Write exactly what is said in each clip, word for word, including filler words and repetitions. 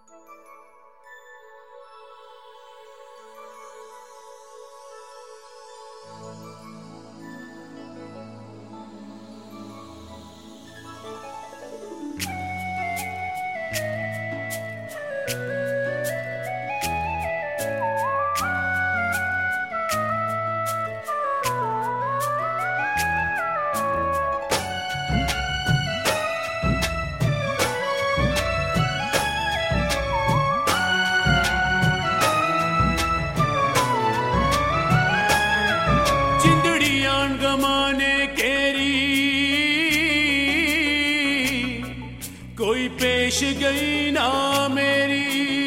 कोई पेश गई ना मेरी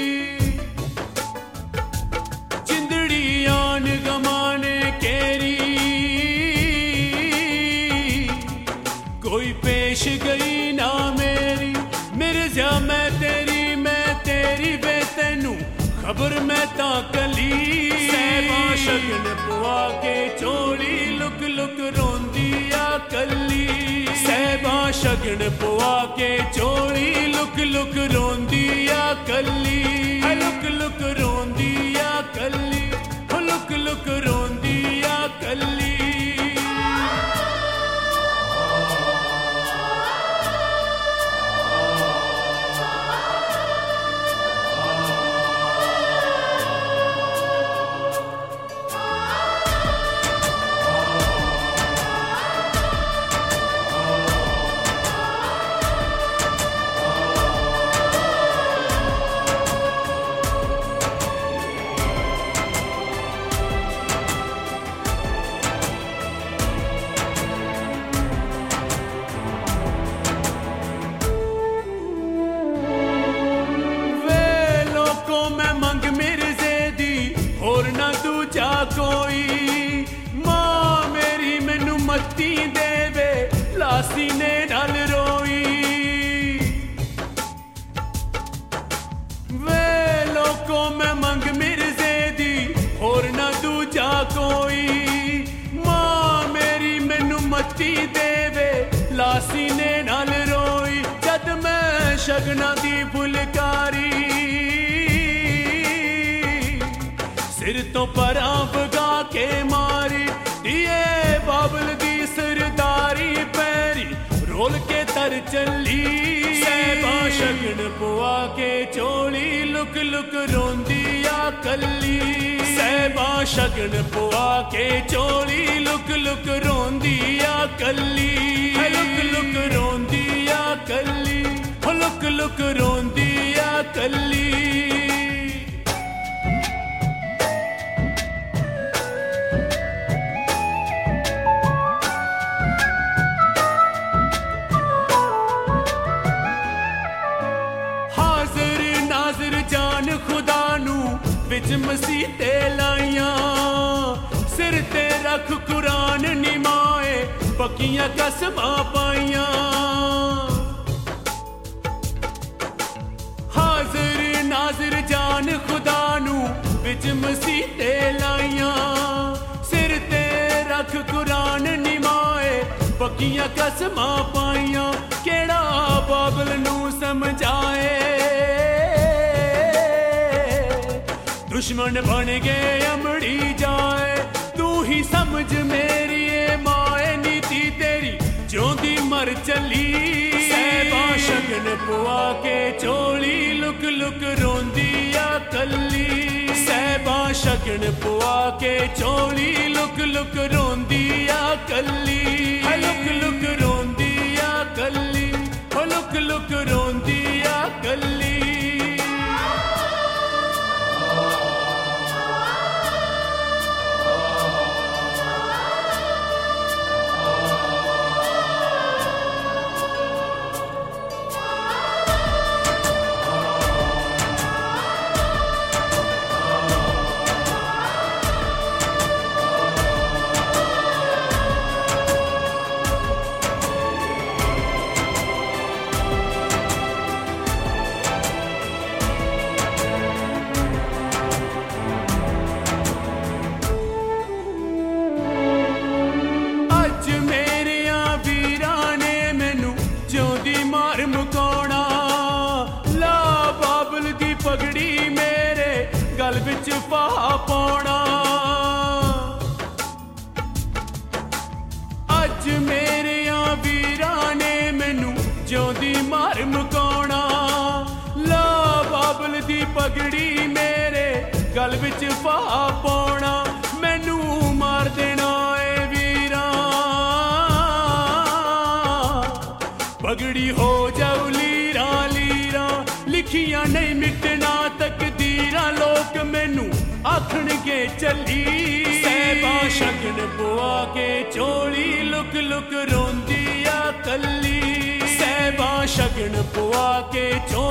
जिंदड़ी आन गमाने केरी, कोई पेश गई ना मेरी। मेरे जा मैं तेरी मैं तेरी वे तेनू खबर मैं ता कली। सहबा शगन पुआ के चोली लुक लुक रोंदी आ कली। सहबा शगन पुआ के चोली लुक लुक रोंदी आ कली। लुक लुक रोंदी आ कली, लुक लुक रोंदी आ कली। दूजा कोई मां मेरी मैनू मत्ती देवे लासी ने नल रोई। वे लोको मैं मंग मिर्जे दी और ना दूजा कोई। मां मेरी मैनू मत्ती देवे लासी ने नल रोई। जद मैं शगना दी फुलकारी सिर तो परां बगा के मारी। दिए बाबल दी सरदारी पैरी रोल के तर चली। सहबा शगन पुआ के चोली लुक लुक रोंदी आ कली। सहबा शगन पुआ के चोली लुक लुक रोंदी आ कली। लुक लुक रोंदी आ कली, लुक लुक रोंदी आ कली। खुदा नू विच मसीते लाइया सिर ते रख कुरान निमाए पक्कियां कसमां पाइया। हाजिर नाजिर जान खुदा नू विच मसीते लाइया सिर ते रख कुरान निमाए पक्कियां कसमां पाइया। केड़ा बाबल नू समझाए दुश्मन बन गए अमड़ी जाए। तू ही समझ मेरी ए माए नीति तेरी ज्योंदी मर चली। सहबा शगन पुआ के चोली लुक लुक रोंदी आ कली। सहबा शगन पुआ के चोली लुक लुक रोंदी आ कली। लुक लुक रोंदी आ कली, लुक लुक रोंदी आ कली। पगड़ी मेरे गल विच फाहा पाउणा अज मेरिया वीरां ने मैनू जिउंदी मार मुकाउणा ला बाबल दी पगड़ी मेरे गल विच फाहा पाउणा मैनू मार देना ए वीरां पगड़ी हो जाऊ लीरा लीरा लिखियां नहीं मिटना तकदीरां लोक मैनू आखणगे चली सैबा शगन पुआ के चोली लुक लुक रोंदी आ कल्ली सैबा शगन पुआ के चोली